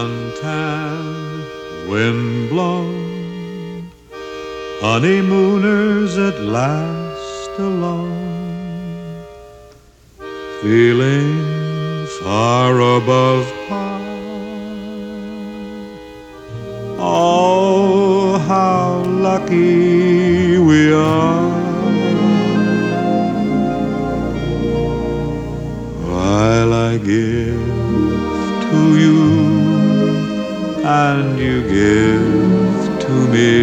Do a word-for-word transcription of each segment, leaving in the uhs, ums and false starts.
suntan, wind-blown, honeymooners at last alone, feeling far above par. Oh, how lucky we are, while I give to you and you give to me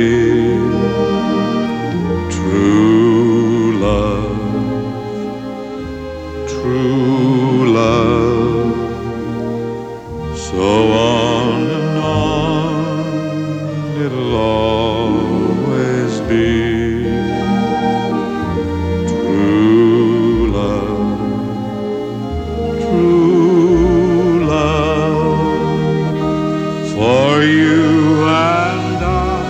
true love, true love. So on and on it'll always be true love, true love. For you and I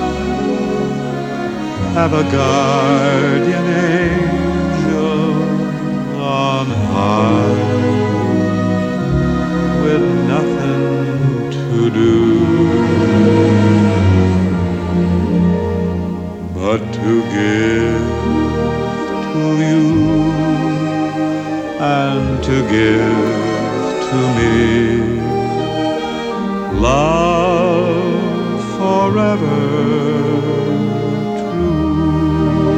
have a guardian angel on high, with nothing to do but to give to you and to give to me love forever true.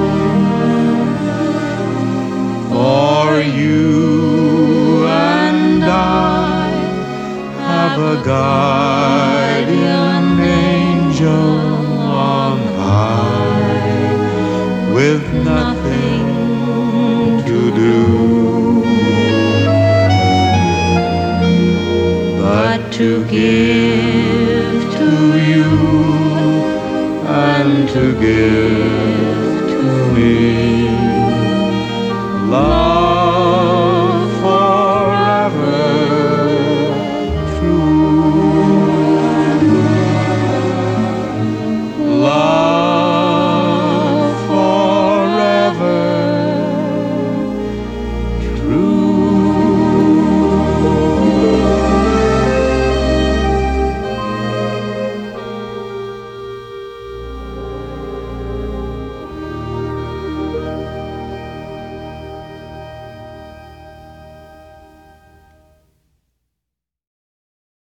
For you and I have a guardian angel on high, with nothing to do but to give to you and to give to me